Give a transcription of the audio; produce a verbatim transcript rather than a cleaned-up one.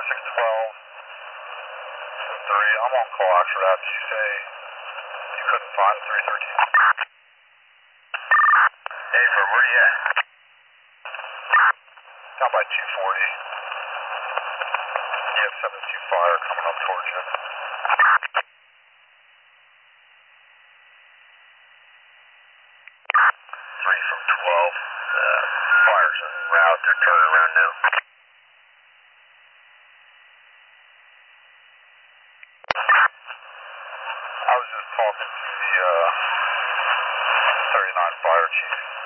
six twelve to three. I'm on call after that. Did you say you couldn't find three thirteen? Hey, for where you at? Down by two forty. You have seven two fire coming up towards you. three from twelve. Uh, fire's en route. They're turning around now. I was just talking to the uh, thirty-nine fire chief.